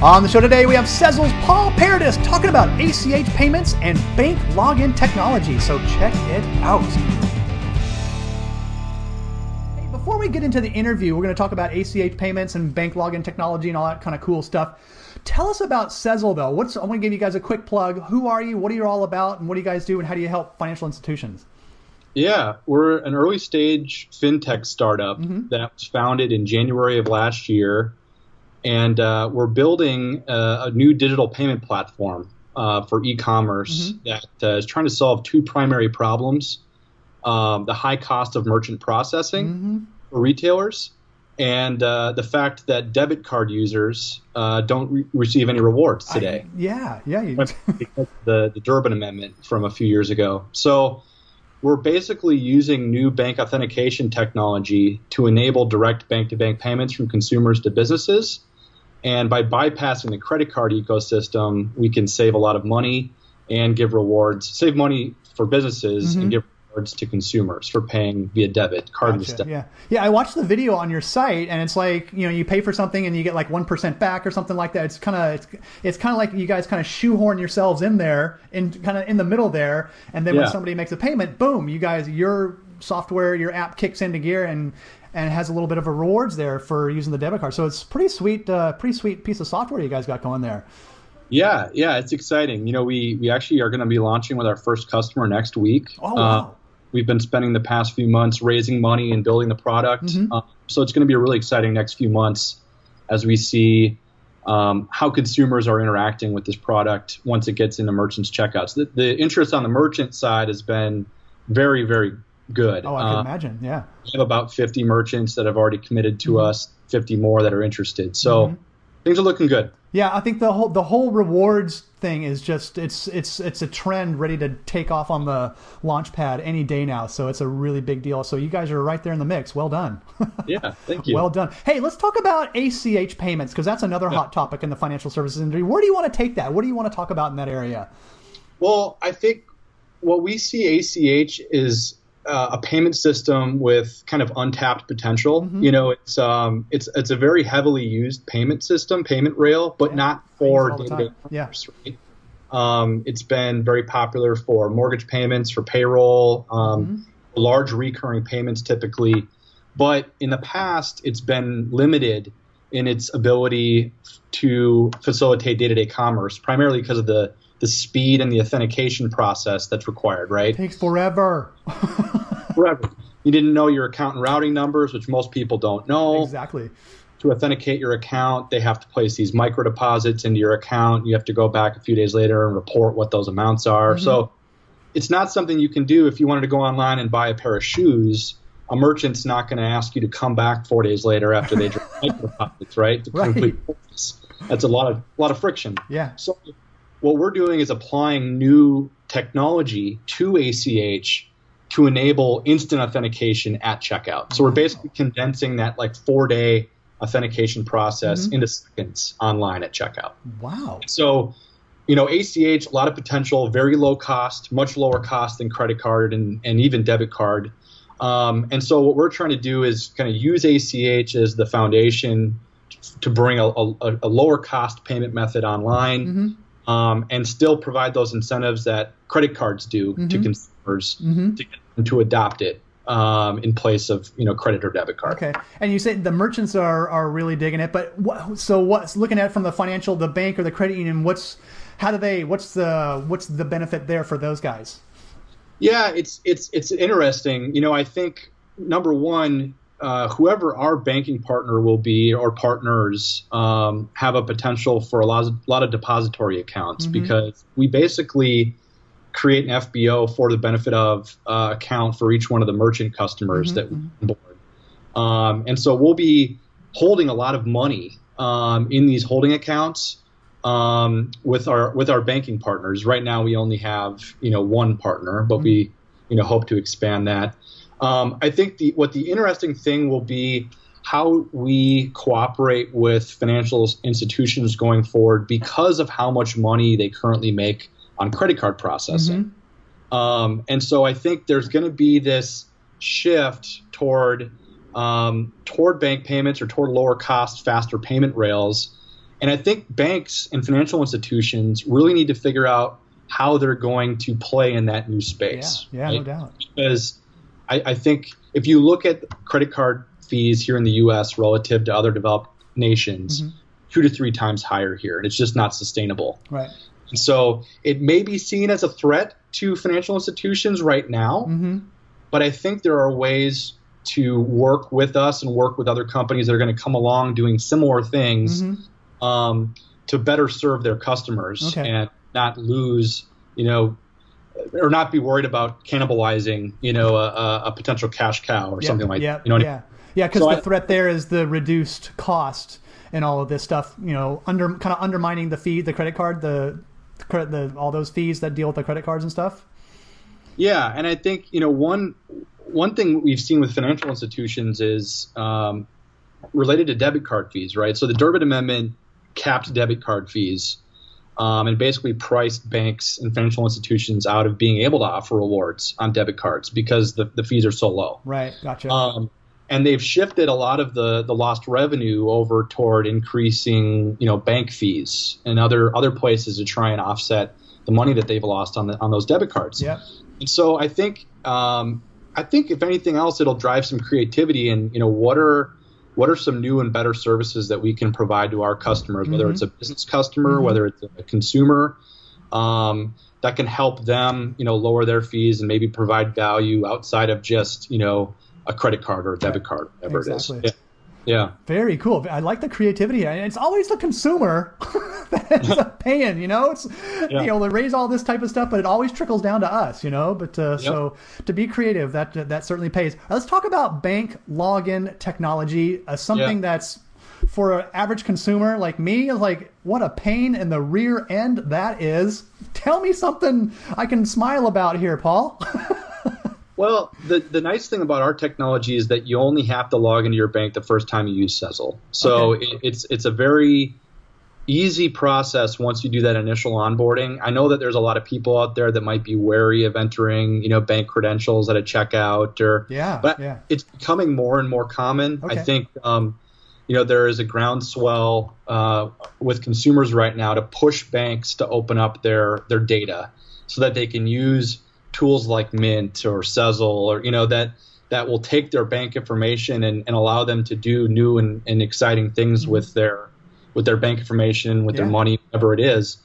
On the show today, we have Sezzle's Paul Paradis talking about ACH payments and bank login technology, so check it out. Hey, before we get into the interview, we're going to talk about ACH payments and bank login technology and all that kind of cool stuff. Tell us about Sezzle, though. I'm going to give you guys a quick plug. Who are you? What are you all about? And what do you guys do? And how do you help financial institutions? Yeah, we're an early stage fintech startup that was founded in January of last year. And we're building a new digital payment platform for e-commerce that is trying to solve two primary problems: the high cost of merchant processing for retailers, and the fact that debit card users don't receive any rewards today. Because the Durbin Amendment from a few years ago. So we're basically using new bank authentication technology to enable direct bank-to-bank payments from consumers to businesses. And by bypassing the credit card ecosystem, we can save a lot of money and give rewards, save money for businesses and give rewards to consumers for paying via debit, cardless debit. Yeah, I watched the video on your site, and it's like, you pay for something and you get like 1% back or something like that. It's kind of like you guys kind of shoehorn yourselves in there, kind of in the middle there, and then when somebody makes a payment, boom, your software, your app kicks into gear and has a little bit of a rewards there for using the debit card. So it's pretty sweet piece of software you guys got going there. Yeah, it's exciting. We actually are going to be launching with our first customer next week. Oh, wow. We've been spending the past few months raising money and building the product. So it's going to be a really exciting next few months as we see how consumers are interacting with this product once it gets into merchants' checkouts. The interest on the merchant side has been very, very good. Oh, I can imagine. Yeah. We have about 50 merchants that have already committed to us, 50 more that are interested. So things are looking good. Yeah, I think the whole rewards thing is just it's a trend ready to take off on the launch pad any day now. So it's a really big deal. So you guys are right there in the mix. Well done. Yeah, thank you. Well done. Hey, let's talk about ACH payments, because that's another hot topic in the financial services industry. Where do you want to take that? What do you want to talk about in that area? Well, I think what we see ACH is a payment system with kind of untapped potential. It's a very heavily used payment system, payment rail, but not for day-to-day commerce, right? It's been very popular for mortgage payments, for payroll, large recurring payments typically. But in the past, it's been limited in its ability to facilitate day-to-day commerce, primarily because of the speed and the authentication process that's required, right? It takes forever. Forever. You didn't know your account and routing numbers, which most people don't know. Exactly. To authenticate your account, they have to place these micro deposits into your account. You have to go back a few days later and report what those amounts are. So it's not something you can do if you wanted to go online and buy a pair of shoes. A merchant's not going to ask you to come back 4 days later after they drop micro deposits, right? To complete the purchase. That's a lot of friction. Yeah. So what we're doing is applying new technology to ACH to enable instant authentication at checkout. So we're basically condensing that 4-day authentication process into seconds online at checkout. Wow. So, ACH, a lot of potential, very low cost, much lower cost than credit card and even debit card. And so what we're trying to do is kind of use ACH as the foundation to bring a lower cost payment method online. And still provide those incentives that credit cards do to consumers to get them to adopt it in place of credit or debit card. Okay, and you say the merchants are really digging it, but what's looking at it from the bank or the credit union? What's the benefit there for those guys? Yeah, it's interesting. I think number one, whoever our banking partner will be or partners have a potential for a lot of depository accounts because we basically create an FBO for the benefit of account for each one of the merchant customers that we onboard. And so we'll be holding a lot of money in these holding accounts with our banking partners. Right now we only have one partner, but we hope to expand that. I think what the interesting thing will be how we cooperate with financial institutions going forward because of how much money they currently make on credit card processing. And so I think there's going to be this shift toward bank payments or toward lower cost, faster payment rails. And I think banks and financial institutions really need to figure out how they're going to play in that new space. Yeah, right? No doubt. Because I think if you look at credit card fees here in the U.S. relative to other developed nations, 2 to 3 times higher here, and it's just not sustainable. Right. And so it may be seen as a threat to financial institutions right now, but I think there are ways to work with us and work with other companies that are going to come along doing similar things to better serve their customers and not lose, or not be worried about cannibalizing, a potential cash cow or something like that. Yeah, because the threat there is the reduced cost and all of this stuff, undermining the credit card, all those fees that deal with the credit cards and stuff. Yeah, and I think one thing we've seen with financial institutions is related to debit card fees, right? So the Durbin Amendment capped debit card fees and basically priced banks and financial institutions out of being able to offer rewards on debit cards because the fees are so low. Right, gotcha. And they've shifted a lot of the lost revenue over toward increasing, bank fees and other places to try and offset the money that they've lost on those debit cards. Yeah. And so I think if anything else, it'll drive some creativity and what are some new and better services that we can provide to our customers, whether it's a business customer, whether it's a consumer, that can help them, lower their fees and maybe provide value outside of just, a credit card or a debit card, whatever it is. Yeah. Very cool. I like the creativity. And it's always the consumer that ends up paying, It's, they raise all this type of stuff, but it always trickles down to us, But so to be creative, that certainly pays. Let's talk about bank login technology, something that's for an average consumer like me, like what a pain in the rear end that is. Tell me something I can smile about here, Paul. Well, the nice thing about our technology is that you only have to log into your bank the first time you use Sezzle. So it's a very easy process once you do that initial onboarding. I know that there's a lot of people out there that might be wary of entering, bank credentials at a checkout but it's becoming more and more common. I think, there is a groundswell with consumers right now to push banks to open up their data so that they can use tools like Mint or Sezzle or, that will take their bank information and allow them to do new and exciting things with their bank information, with their money, whatever it is.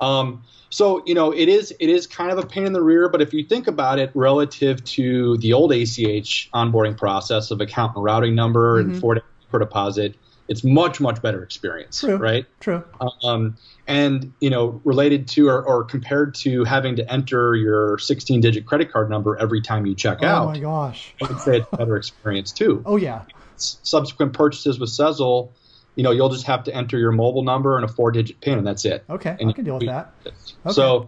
So, it is kind of a pain in the rear, but if you think about it relative to the old ACH onboarding process of account and routing number and for deposit, it's much, much better experience. True. Right? True. And, related to or compared to having to enter your 16-digit credit card number every time you check out. Oh, my gosh. I would say it's a better experience, too. Oh, yeah. Subsequent purchases with Sezzle, you'll just have to enter your mobile number and a 4-digit PIN, and that's it. Okay, I can deal with that. Okay. So,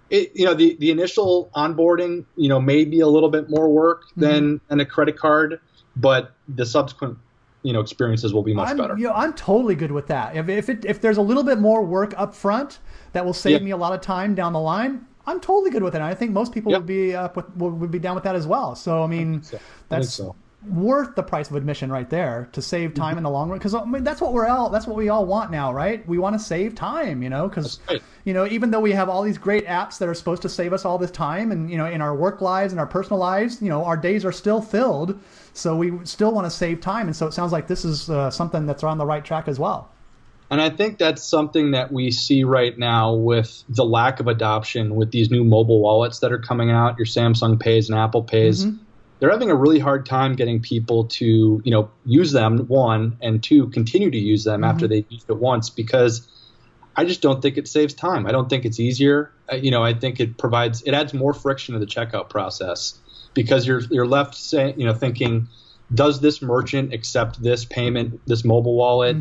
the initial onboarding, may be a little bit more work than a credit card, but the subsequent experiences will be much better. I'm totally good with that. If there's a little bit more work up front that will save me a lot of time down the line, I'm totally good with it. And I think most people would be down with that as well. So I mean, that's worth the price of admission right there to save time in the long run. Because that's what we all want now, right? We want to save time, because even though we have all these great apps that are supposed to save us all this time, and in our work lives and our personal lives, our days are still filled. So we still want to save time. And so it sounds like this is something that's on the right track as well. And I think that's something that we see right now with the lack of adoption with these new mobile wallets that are coming out, your Samsung Pays and Apple Pays. They're having a really hard time getting people to, use them, one, and two, continue to use them after they've used it once, because I just don't think it saves time. I don't think it's easier. I think it adds more friction to the checkout process. Because you're left thinking, does this merchant accept this payment, this mobile wallet?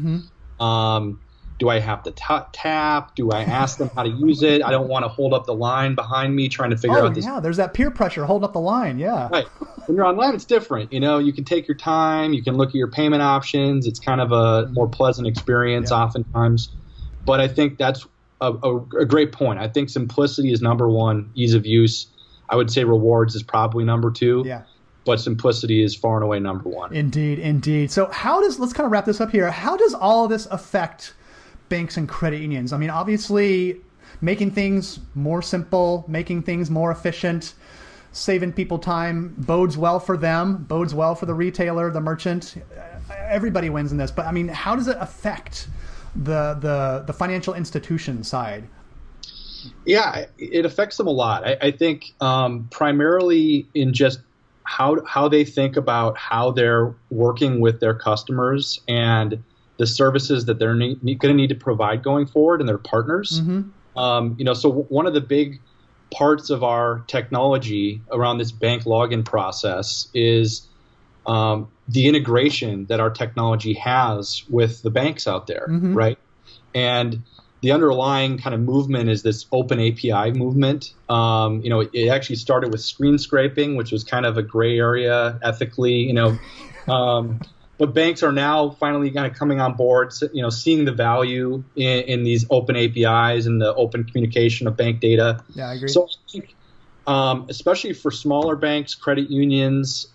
Do I have to tap? Do I ask them how to use it? I don't want to hold up the line behind me trying to figure out this. Yeah, there's that peer pressure, hold up the line. Yeah. Right. When you're online, it's different. You can take your time. You can look at your payment options. It's kind of a more pleasant experience oftentimes. But I think that's a great point. I think simplicity is number one, ease of use. I would say rewards is probably number two. Yeah. But simplicity is far and away number one. Indeed. So let's kind of wrap this up here. How does all of this affect banks and credit unions? I mean, obviously, making things more simple, making things more efficient, saving people time bodes well for them, bodes well for the retailer, the merchant. Everybody wins in this. But I mean, how does it affect the financial institution side? Yeah, it affects them a lot. I think primarily in just how they think about how they're working with their customers and the services that they're going to need to provide going forward and their partners. Mm-hmm. So one of the big parts of our technology around this bank login process is the integration that our technology has with the banks out there, mm-hmm. right? And the underlying kind of movement is this open API movement. It actually started with screen scraping, which was kind of a gray area ethically, but banks are now finally kind of coming on board, seeing the value in these open APIs and the open communication of bank data. Yeah, I agree. So I think, especially for smaller banks, credit unions,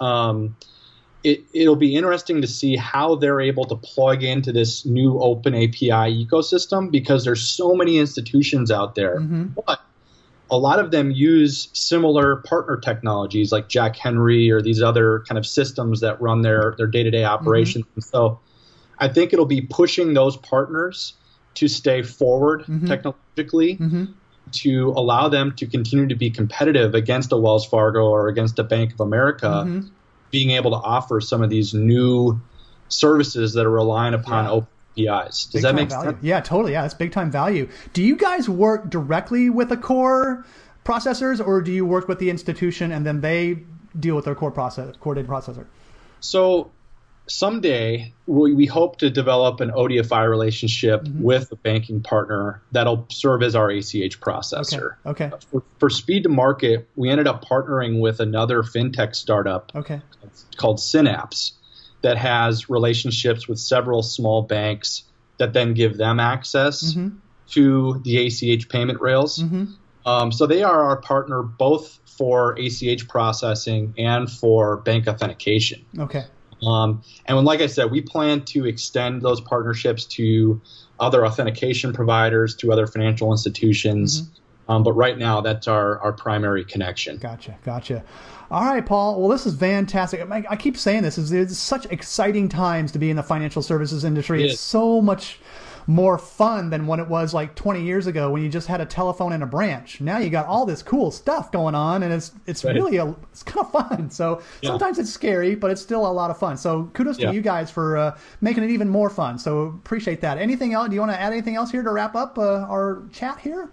it'll be interesting to see how they're able to plug into this new open API ecosystem, because there's so many institutions out there. Mm-hmm. But a lot of them use similar partner technologies like Jack Henry or these other kind of systems that run their day-to-day operations. Mm-hmm. And so I think it'll be pushing those partners to stay forward mm-hmm. technologically, mm-hmm. to allow them to continue to be competitive against a Wells Fargo or against a Bank of America, mm-hmm. being able to offer some of these new services that are relying upon open APIs. Does that make sense? Yeah, totally. Yeah, that's big time value. Do you guys work directly with the core processors, or do you work with the institution and then they deal with their core data processor? So someday we hope to develop an ODFI relationship mm-hmm. with a banking partner that'll serve as our ACH processor. Okay. For speed to market, we ended up partnering with another fintech startup called Synapse that has relationships with several small banks that then give them access mm-hmm. to the ACH payment rails. Mm-hmm. So they are our partner both for ACH processing and for bank authentication. Okay. And like I said, we plan to extend those partnerships to other authentication providers, to other financial institutions. Mm-hmm. But right now, that's our primary connection. Gotcha. All right, Paul. Well, this is fantastic. I keep saying this. It's such exciting times to be in the financial services industry. It's so much more fun than when it was like 20 years ago when you just had a telephone in a branch. Now you got all this cool stuff going on, and it's really it's kind of fun. So sometimes it's scary, but it's still a lot of fun. So kudos to you guys for making it even more fun. So appreciate that. Anything else? Do you want to add anything else here to wrap up our chat here?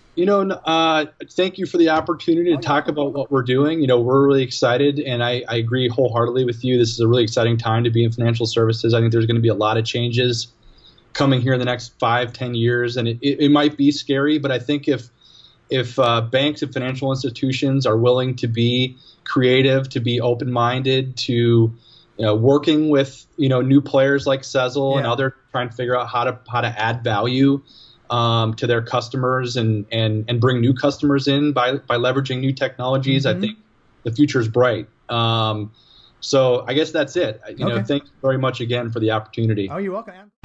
Thank you for the opportunity to talk about what we're doing. We're really excited, and I agree wholeheartedly with you. This is a really exciting time to be in financial services. I think there's going to be a lot of changes coming here in the next 5-10 years, and it might be scary, but I think if banks and financial institutions are willing to be creative, to be open-minded, to working with new players like Sezzle and others, trying to figure out how to add value to their customers and bring new customers in by leveraging new technologies, mm-hmm. I think the future is bright. So I guess that's it. Thanks very much again for the opportunity. Oh, you're welcome.